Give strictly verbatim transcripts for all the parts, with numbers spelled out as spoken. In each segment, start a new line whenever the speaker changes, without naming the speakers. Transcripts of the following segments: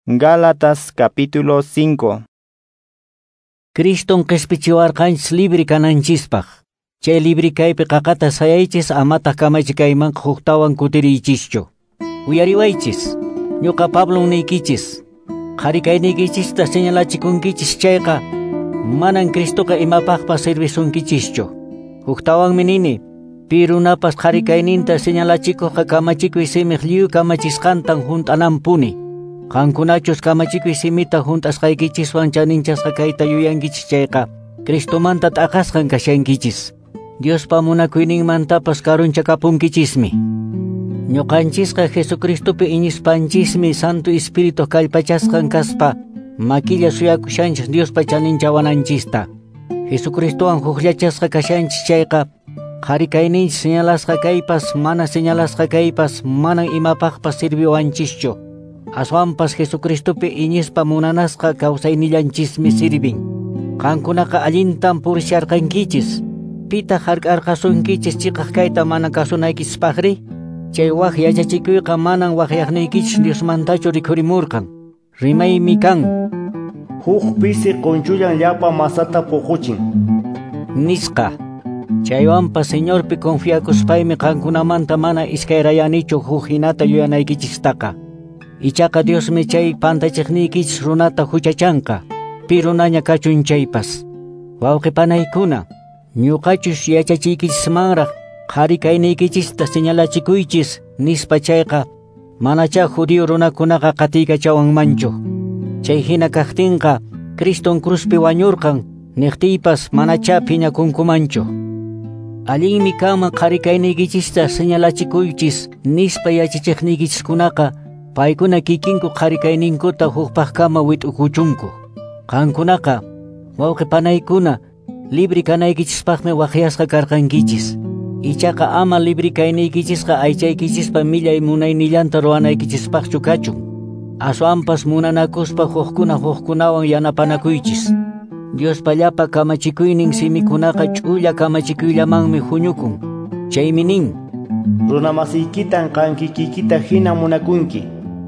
Gálatas capítulo cinco.
Criston qespichiwarqanchis libre kananchispaq. Chay libre kaypi qaqata sayaychis amata kamachikayman huktawan kutiriychischu. Uyariwaychis. Ñuqa Pablo niykichis. Qharikayniykichista señalachikunkichis chayqa manan Cristoqa imapaqpas servisunkichischu. Huktawanmi nini, pi runapas qharikayninta señalachikuqqa kamachikuy simiq lliw kamachisqantan hunt'anampuni. Qankunachus kamachikuy simita hunt'asqaykichiswan chaninchasqa kayta yuyankichis chayqa Cristomanta t'aqasqan kashankichis. Diospa munakuyninmantapas karunchakapunkichismi. Ñuqanchisqa Jesucristopi iñispanchismi Santo Espíritu kallpachasqan kaspa maquilla suyakushanchis Diospa chaninchawananchista. Jesucristowan hukllachasqa kashanchis chayqa qharikayninchis señalasqa kaypas mana señalasqa kaypas manan imapaqpas sirviwanchischu. Aswanpas Jesucristopi iñispa munanasqa kawsaynillanchismi sirvin. Qankunaqa allintan purisharqankichis. Pita hark'arqasunkichis chiqaq kayta mana kasunaykichispaqri. Chay waq yachachikuyqa manan waqyaqniykichis Diosmantachu rikhurimurqan. Rimaymi kan.
Huk pisi qunchullan llapa masata puquchin.
Nisqa. Chaywanpas Señorpi confiakuspaymi qankunamanta mana iskayrayanichu huk hinata yuyanaykichistaqa. Ichaqa Diosmi chay pantachiqniykichis runata huchachanqa, pi runaña kachun chaypas. Wawqipanaykuna, ñuqachus yachachiykichismanraq qharikayniykichista señalachikuychis nispa chayqa manacha judío runakunaqa qatiykachawmanchu. Chay hina kaqtinqa Criston cruzpi wañurqan niqtiypas manacha phiñakunkumanchu. Allinmi kanman qharikayniykichista señalachikuychis nispa yachachiqniykichiskunaqa paykuna kikinku qharikayninkuta hukpaqkama wit'ukuchunku. Qankunaqa wawqipanaykuna libre kanaykichispaqmi waqyasqa karqankichis. Ichaqa ama libre kayniykichisqa aychaykichispa millay munaynillanta ruwanaykichispaqchu kachun. Aswanpas munanakuspa hukkuna hukkunawan yanapanakuychis. Diospa llapa kamachikuynin simikunaqa ch'ulla kamachikuyllamanmi huñukun. Chaymi nin:
Runamasiykitan qankikikita hina munakunki.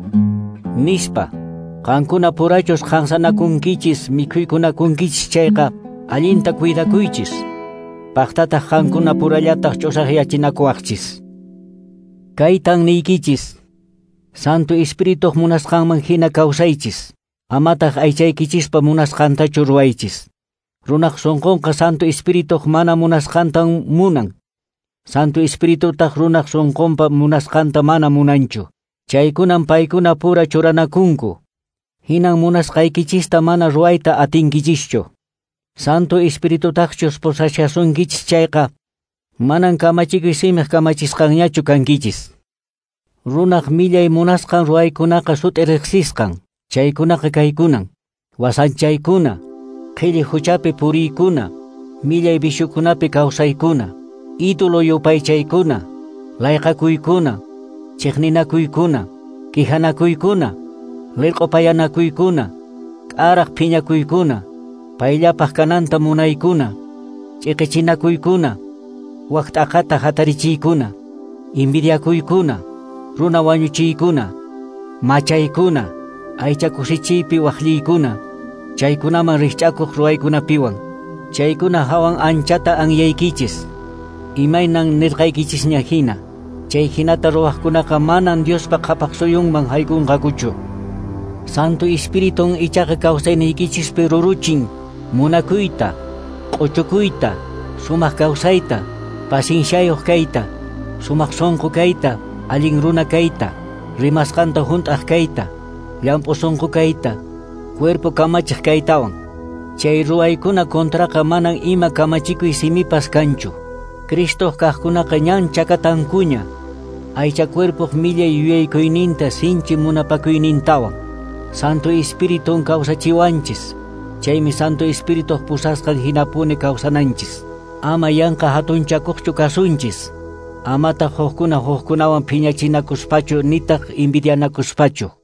Nispa, qankuna purachus qansanakunkichis mikhuykunakunkichis chayqa allinta cuidakuychis. Paqtataq qankuna purallataq ch'usaqyachinakuwaqchis. Kaytan niykichis, Santo Espírituq munasqanman hina kawsaychis. Amataq aychaykichispa munasqantachu ruwaychis. Runaq sunqunqa Santo Espírituq mana munasqantan munan. Santo Espiritutaq runaq sunqunpa munasqanta mana munanchu. Chaykunan paykuna pura churanakunku. Hinan munasqaykichista mana ruwayta atinkichischu. Santo Espiritutaqchus pusachashunkichis chayqa manan kamachikuy simiq kamachisqanñachu kankichis. Runaq millay munasqan ruwaykunaqa suti riqsisqan. Chaykunaqa kaykunan: wasanchaykuna, qhilli huchapi puriykuna, millay bishukunapi kawsaykuna, ídolo yupaychaykuna, layqakuykuna, chiqninakuykuna, qihanakuykuna, lirq'upayanakuykuna, k'araq phiñakuykuna, payllapaq kananta munaykuna, ch'iqichinakuykuna, waqt'aqata hatarichiykuna, invidiakuykuna, runa wañuchiykuna, machaykuna, aycha kusichiypi waqlliykuna, chaykunaman rikch'akuq ruwaykunapiwan. Chaykuna hawan anchata anyaykichis. Imaynan nirqaykichisña hina. Chay hinata ruwaqkunaqa manan Diospa qhapaq suyunman haykunqakuchu. Santo Espiritun ichaqa kawsayniykichispi ruruchin munakuyta, q'uchukuyta, sumaq kawsayta, pasinsyayuq kayta, sumaq sunqu kayta, allin runa kayta, rimasqanta hunt'aq kayta, llampu sunqu kayta, cuerpo kamachiq kaytawan. Chay ruwaykuna kontraqa manan ima kamachikuy simipas kanchu. Cristo kaqkunaqa ñan chakatankuña. Aycha cuerpoq millay yuyaykuyninta sinchi munapakuynintawan. Santo Espiritun kawsachiwanchis. Chaymi Santo Espirituq pusasqan hinapuni kawsananchis. Ama yanqa hatunchakuqchu kasunchis. Amata hukuna hukkunawan phiñachinakuspachu nitaq invidianakuspachu.